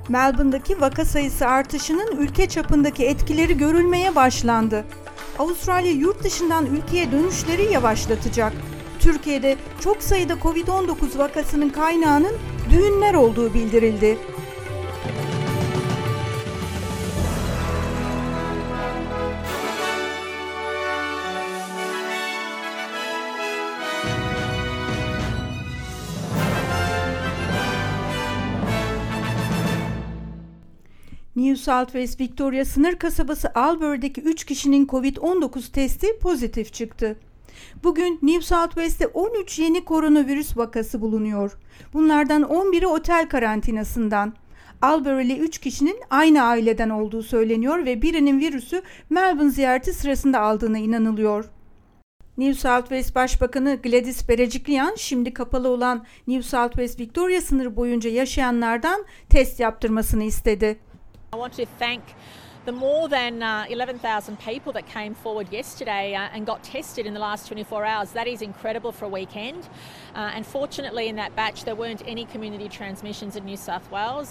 Melbourne'daki vaka sayısı artışının ülke çapındaki etkileri görülmeye başlandı. Avustralya yurt dışından ülkeye dönüşleri yavaşlatacak. Türkiye'de çok sayıda Covid-19 vakasının kaynağının düğünler olduğu bildirildi. New South Wales Victoria sınır kasabası Albury'deki 3 kişinin Covid-19 testi pozitif çıktı. Bugün New South Wales'te 13 yeni koronavirüs vakası bulunuyor. Bunlardan 11'i otel karantinasından. Albury'li 3 kişinin aynı aileden olduğu söyleniyor ve birinin virüsü Melbourne ziyareti sırasında aldığına inanılıyor. New South Wales Başbakanı Gladys Berejiklian şimdi kapalı olan New South Wales Victoria sınırı boyunca yaşayanlardan test yaptırmasını istedi. I want to thank the more than 11,000 people that came forward yesterday and got tested in the last 24 hours. That is incredible for a weekend. And fortunately in that batch there weren't any community transmissions in New South Wales.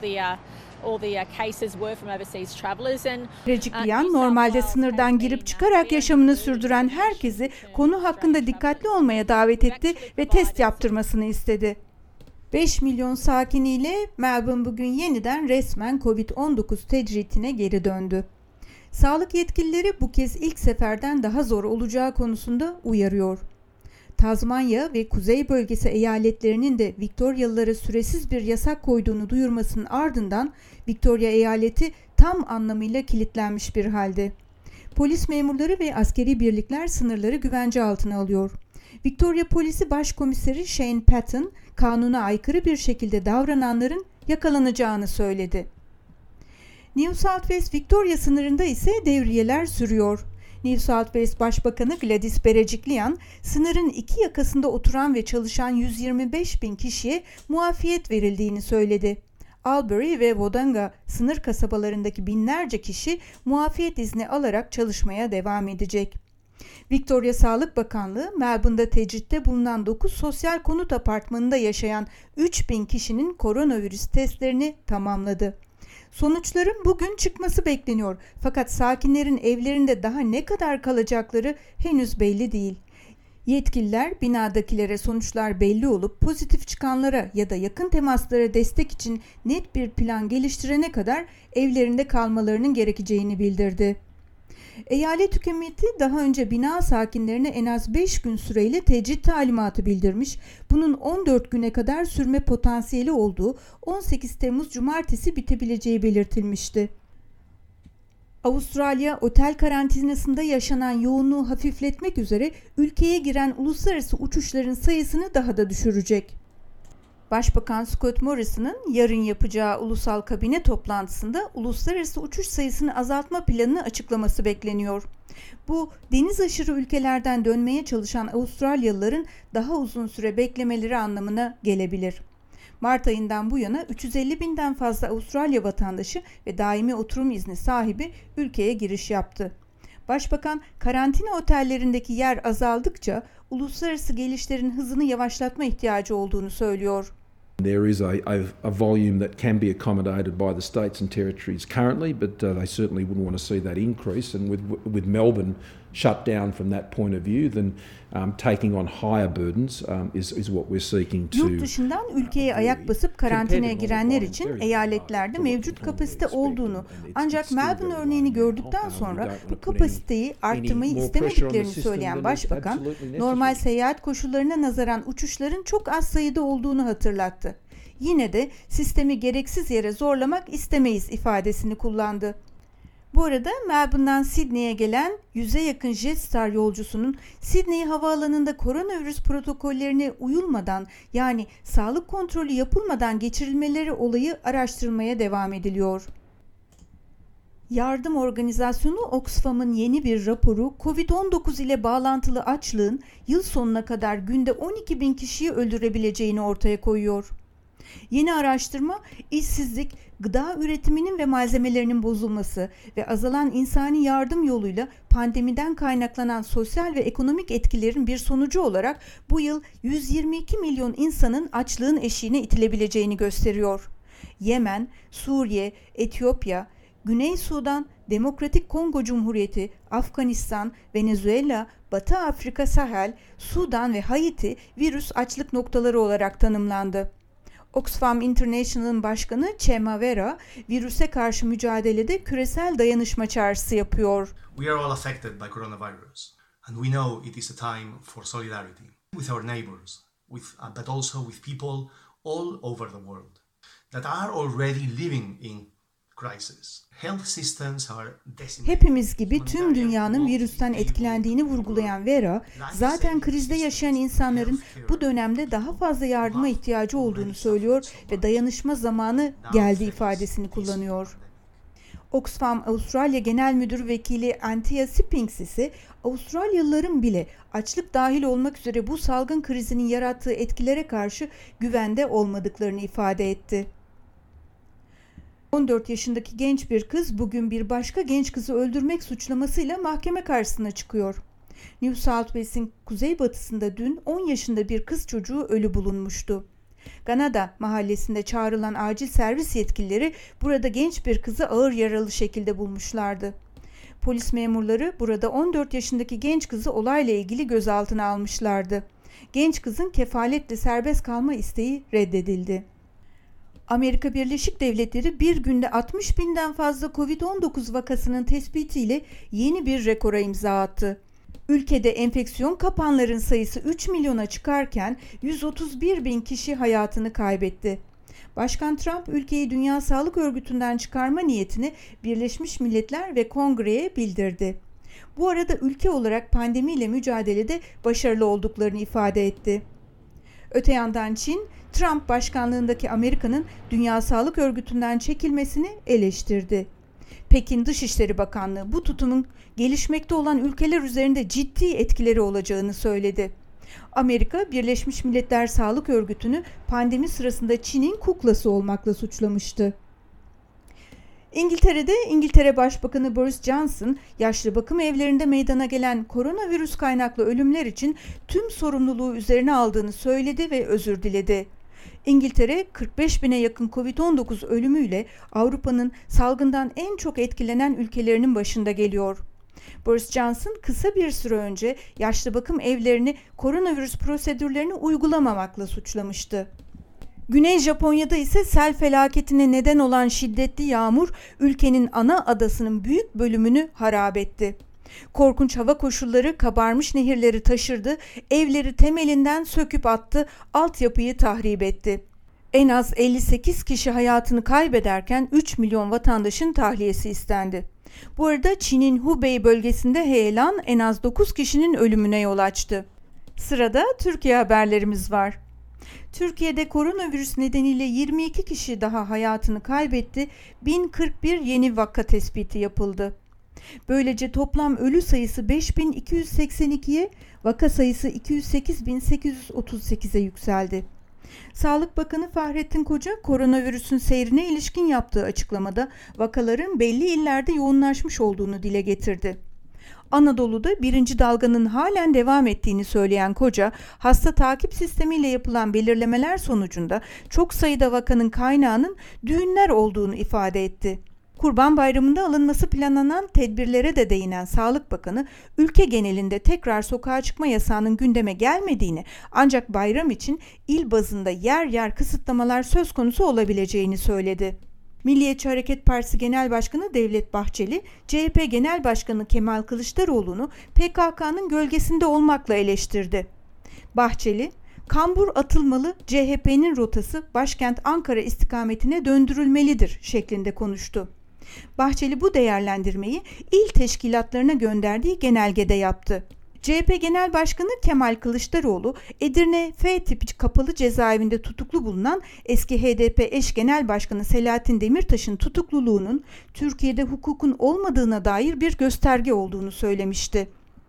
All the cases were from overseas travellers. Berejiklian normalde sınırdan girip çıkarak yaşamını sürdüren herkesi konu hakkında dikkatli olmaya davet etti ve test yaptırmasını istedi. 5 milyon sakiniyle Melbourne bugün yeniden resmen Covid-19 tecritine geri döndü. Sağlık yetkilileri bu kez ilk seferden daha zor olacağı konusunda uyarıyor. Tazmanya ve Kuzey Bölgesi eyaletlerinin de Viktoryalılara süresiz bir yasak koyduğunu duyurmasının ardından Victoria eyaleti tam anlamıyla kilitlenmiş bir halde. Polis memurları ve askeri birlikler sınırları güvence altına alıyor. Victoria Polisi Başkomiseri Shane Patton, kanuna aykırı bir şekilde davrananların yakalanacağını söyledi. New South Wales Victoria sınırında ise devriyeler sürüyor. New South Wales Başbakanı Gladys Berejiklian, sınırın iki yakasında oturan ve çalışan 125 bin kişiye muafiyet verildiğini söyledi. Albury ve Wodonga sınır kasabalarındaki binlerce kişi muafiyet izni alarak çalışmaya devam edecek. Victoria Sağlık Bakanlığı, Melbourne'da tecritte bulunan 9 sosyal konut apartmanında yaşayan 3.000 kişinin koronavirüs testlerini tamamladı. Sonuçların bugün çıkması bekleniyor. Fakat sakinlerin evlerinde daha ne kadar kalacakları henüz belli değil. Yetkililer binadakilere sonuçlar belli olup pozitif çıkanlara ya da yakın temaslara destek için net bir plan geliştirene kadar evlerinde kalmalarının gerekeceğini bildirdi. Eyalet hükümeti daha önce bina sakinlerine en az 5 gün süreyle tecrit talimatı bildirmiş, bunun 14 güne kadar sürme potansiyeli olduğu 18 Temmuz Cumartesi bitebileceği belirtilmişti. Avustralya, otel karantinasında yaşanan yoğunluğu hafifletmek üzere ülkeye giren uluslararası uçuşların sayısını daha da düşürecek. Başbakan Scott Morrison'ın yarın yapacağı ulusal kabine toplantısında uluslararası uçuş sayısını azaltma planını açıklaması bekleniyor. Bu, deniz aşırı ülkelerden dönmeye çalışan Avustralyalıların daha uzun süre beklemeleri anlamına gelebilir. Mart ayından bu yana 350 binden fazla Avustralya vatandaşı ve daimi oturum izni sahibi ülkeye giriş yaptı. Başbakan, karantina otellerindeki yer azaldıkça uluslararası gelişlerin hızını yavaşlatma ihtiyacı olduğunu söylüyor. There is a volume that can be accommodated by the states and territories currently, but they certainly wouldn't want to see that increase. And with Melbourne shut down from that point of view, then taking on higher burdens is what we're seeking to. Yurt dışından ülkeye ayak basıp karantinaya girenler için eyaletlerde mevcut kapasite olduğunu, ancak Melbourne örneğini gördükten sonra bu kapasiteyi arttırmayı istemediklerini söyleyen Başbakan, normal seyahat koşullarına nazaran uçuşların çok az sayıda olduğunu hatırlattı. Yine de sistemi gereksiz yere zorlamak istemeyiz ifadesini kullandı. Bu arada Melbourne'dan Sydney'e gelen 100'e yakın Jetstar yolcusunun Sydney havaalanında koronavirüs protokollerine uyulmadan, yani sağlık kontrolü yapılmadan geçirilmeleri olayı araştırılmaya devam ediliyor. Yardım organizasyonu Oxfam'ın yeni bir raporu Covid-19 ile bağlantılı açlığın yıl sonuna kadar günde 12 bin kişiyi öldürebileceğini ortaya koyuyor. Yeni araştırma, işsizlik, gıda üretiminin ve malzemelerinin bozulması ve azalan insani yardım yoluyla pandemiden kaynaklanan sosyal ve ekonomik etkilerin bir sonucu olarak bu yıl 122 milyon insanın açlığın eşiğine itilebileceğini gösteriyor. Yemen, Suriye, Etiyopya, Güney Sudan, Demokratik Kongo Cumhuriyeti, Afganistan, Venezuela, Batı Afrika, Sahel, Sudan ve Haiti virüs açlık noktaları olarak tanımlandı. Oxfam International'ın başkanı Chema Vera, virüse karşı mücadelede küresel dayanışma çağrısı yapıyor. We are all affected by coronavirus, and we know it is a time for solidarity with our neighbors, but also with people all over the world that are already living in crisis. Health systems are decimated. Hepimiz gibi tüm dünyanın virüsten etkilendiğini vurgulayan Vera, zaten krizde yaşayan insanların bu dönemde daha fazla yardıma ihtiyacı olduğunu söylüyor ve dayanışma zamanı geldi ifadesini kullanıyor. Oxfam Avustralya Genel Müdür Vekili Antia Spinks ise Avustralyalıların bile açlık dahil olmak üzere bu salgın krizinin yarattığı etkilere karşı güvende olmadıklarını ifade etti. 14 yaşındaki genç bir kız bugün bir başka genç kızı öldürmek suçlamasıyla mahkeme karşısına çıkıyor. New South Wales'in kuzeybatısında dün 10 yaşında bir kız çocuğu ölü bulunmuştu. Ganada mahallesinde çağrılan acil servis yetkilileri burada genç bir kızı ağır yaralı şekilde bulmuşlardı. Polis memurları burada 14 yaşındaki genç kızı olayla ilgili gözaltına almışlardı. Genç kızın kefaletle serbest kalma isteği reddedildi. Amerika Birleşik Devletleri bir günde 60.000'den fazla COVID-19 vakasının tespitiyle yeni bir rekora imza attı. Ülkede enfeksiyon kapanların sayısı 3 milyona çıkarken 131.000 kişi hayatını kaybetti. Başkan Trump ülkeyi Dünya Sağlık Örgütü'nden çıkarma niyetini Birleşmiş Milletler ve Kongre'ye bildirdi. Bu arada ülke olarak pandemiyle mücadelede başarılı olduklarını ifade etti. Öte yandan Çin, Trump başkanlığındaki Amerika'nın Dünya Sağlık Örgütü'nden çekilmesini eleştirdi. Pekin Dışişleri Bakanlığı bu tutumun gelişmekte olan ülkeler üzerinde ciddi etkileri olacağını söyledi. Amerika, Birleşmiş Milletler Sağlık Örgütü'nü pandemi sırasında Çin'in kuklası olmakla suçlamıştı. İngiltere'de İngiltere Başbakanı Boris Johnson, yaşlı bakım evlerinde meydana gelen koronavirüs kaynaklı ölümler için tüm sorumluluğu üzerine aldığını söyledi ve özür diledi. İngiltere, 45.000'e yakın COVID-19 ölümüyle Avrupa'nın salgından en çok etkilenen ülkelerinin başında geliyor. Boris Johnson kısa bir süre önce yaşlı bakım evlerini koronavirüs prosedürlerini uygulamamakla suçlamıştı. Güney Japonya'da ise sel felaketine neden olan şiddetli yağmur ülkenin ana adasının büyük bölümünü harap etti. Korkunç hava koşulları kabarmış nehirleri taşırdı, evleri temelinden söküp attı, altyapıyı tahrip etti. En az 58 kişi hayatını kaybederken 3 milyon vatandaşın tahliyesi istendi. Bu arada Çin'in Hubei bölgesinde heyelan en az 9 kişinin ölümüne yol açtı. Sırada Türkiye haberlerimiz var. Türkiye'de koronavirüs nedeniyle 22 kişi daha hayatını kaybetti, 1041 yeni vaka tespiti yapıldı. Böylece toplam ölü sayısı 5282'ye, vaka sayısı 208.838'e yükseldi. Sağlık Bakanı Fahrettin Koca, koronavirüsün seyrine ilişkin yaptığı açıklamada vakaların belli illerde yoğunlaşmış olduğunu dile getirdi. Anadolu'da birinci dalganın halen devam ettiğini söyleyen Koca, hasta takip sistemiyle yapılan belirlemeler sonucunda çok sayıda vakanın kaynağının düğünler olduğunu ifade etti. Kurban Bayramı'nda alınması planlanan tedbirlere de değinen Sağlık Bakanı, ülke genelinde tekrar sokağa çıkma yasağının gündeme gelmediğini, ancak bayram için il bazında yer yer kısıtlamalar söz konusu olabileceğini söyledi. Milliyetçi Hareket Partisi Genel Başkanı Devlet Bahçeli, CHP Genel Başkanı Kemal Kılıçdaroğlu'nu PKK'nın gölgesinde olmakla eleştirdi. Bahçeli, kambur atılmalı, CHP'nin rotası başkent Ankara istikametine döndürülmelidir şeklinde konuştu. Bahçeli bu değerlendirmeyi il teşkilatlarına gönderdiği genelgede yaptı. CHP Genel Başkanı Kemal Kılıçdaroğlu, Edirne F tipi kapalı cezaevinde tutuklu bulunan eski HDP eş genel başkanı Selahattin Demirtaş'ın tutukluluğunun Türkiye'de hukukun olmadığına dair bir gösterge olduğunu söylemişti.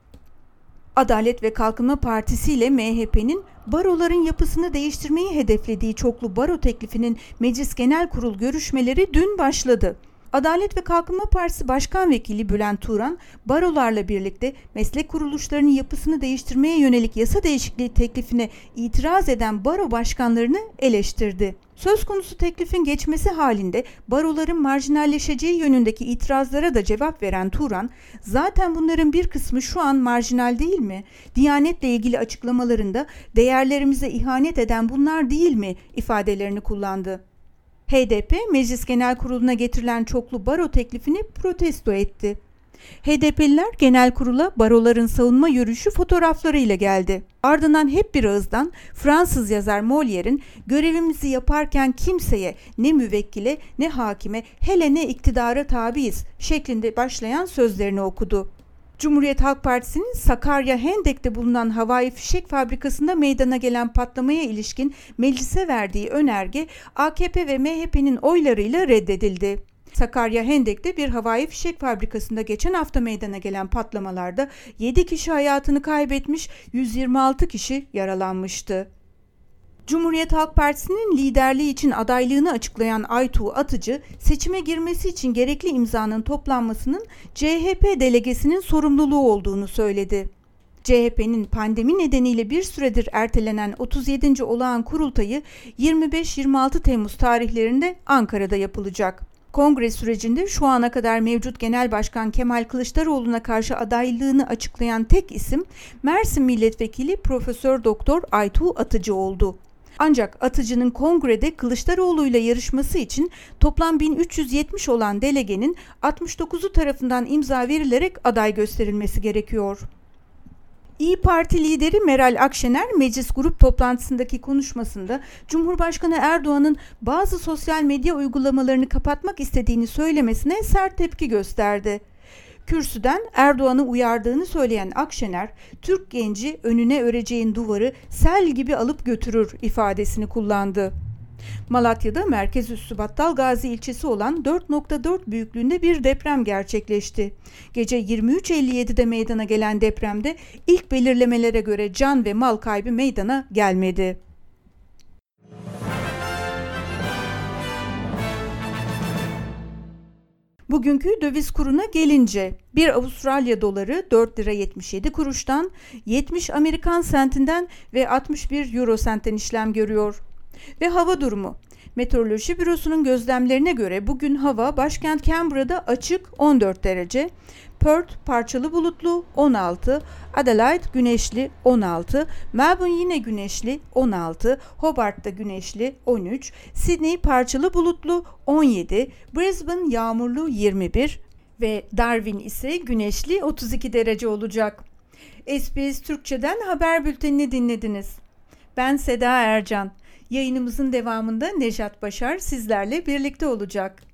Adalet ve Kalkınma Partisi ile MHP'nin baroların yapısını değiştirmeyi hedeflediği çoklu baro teklifinin Meclis Genel Kurul görüşmeleri dün başladı. Adalet ve Kalkınma Partisi Başkan Vekili Bülent Turan, barolarla birlikte meslek kuruluşlarının yapısını değiştirmeye yönelik yasa değişikliği teklifine itiraz eden baro başkanlarını eleştirdi. Söz konusu teklifin geçmesi halinde baroların marjinalleşeceği yönündeki itirazlara da cevap veren Turan, zaten bunların bir kısmı şu an marjinal değil mi? Diyanetle ilgili açıklamalarında değerlerimize ihanet eden bunlar değil mi ifadelerini kullandı. HDP, Meclis Genel Kurulu'na getirilen çoklu baro teklifini protesto etti. HDP'liler genel kurula baroların savunma yürüyüşü fotoğraflarıyla geldi. Ardından hep bir ağızdan Fransız yazar Molière'in görevimizi yaparken kimseye, ne müvekkile ne hakime, hele ne iktidara tabiiz şeklinde başlayan sözlerini okudu. Cumhuriyet Halk Partisi'nin Sakarya Hendek'te bulunan havai fişek fabrikasında meydana gelen patlamaya ilişkin meclise verdiği önerge AKP ve MHP'nin oylarıyla reddedildi. Sakarya Hendek'te bir havai fişek fabrikasında geçen hafta meydana gelen patlamalarda 7 kişi hayatını kaybetmiş, 126 kişi yaralanmıştı. Cumhuriyet Halk Partisi'nin liderliği için adaylığını açıklayan Aytuğ Atıcı, seçime girmesi için gerekli imzanın toplanmasının CHP delegesinin sorumluluğu olduğunu söyledi. CHP'nin pandemi nedeniyle bir süredir ertelenen 37. olağan kurultayı 25-26 Temmuz tarihlerinde Ankara'da yapılacak. Kongre sürecinde şu ana kadar mevcut Genel Başkan Kemal Kılıçdaroğlu'na karşı adaylığını açıklayan tek isim Mersin Milletvekili Profesör Doktor Aytuğ Atıcı oldu. Ancak Atıcı'nın kongrede Kılıçdaroğlu'yla yarışması için toplam 1370 olan delegenin 69'u tarafından imza verilerek aday gösterilmesi gerekiyor. İYİ Parti lideri Meral Akşener meclis grup toplantısındaki konuşmasında Cumhurbaşkanı Erdoğan'ın bazı sosyal medya uygulamalarını kapatmak istediğini söylemesine sert tepki gösterdi. Kürsüden Erdoğan'ı uyardığını söyleyen Akşener, Türk genci önüne öreceğin duvarı sel gibi alıp götürür ifadesini kullandı. Malatya'da merkezüssü Battalgazi ilçesi olan 4.4 büyüklüğünde bir deprem gerçekleşti. Gece 23.57'de meydana gelen depremde ilk belirlemelere göre can ve mal kaybı meydana gelmedi. Bugünkü döviz kuruna gelince bir Avustralya doları 4 lira 77 kuruştan, 70 Amerikan sentinden ve 61 euro sentten işlem görüyor. Ve hava durumu. Meteoroloji Bürosu'nun gözlemlerine göre bugün hava başkent Canberra'da açık 14 derece, Perth parçalı bulutlu 16, Adelaide güneşli 16, Melbourne yine güneşli 16, Hobart'ta güneşli 13, Sydney parçalı bulutlu 17, Brisbane yağmurlu 21 ve Darwin ise güneşli 32 derece olacak. SBS Türkçe'den haber bültenini dinlediniz. Ben Seda Ercan. Yayınımızın devamında Nejat Başar sizlerle birlikte olacak.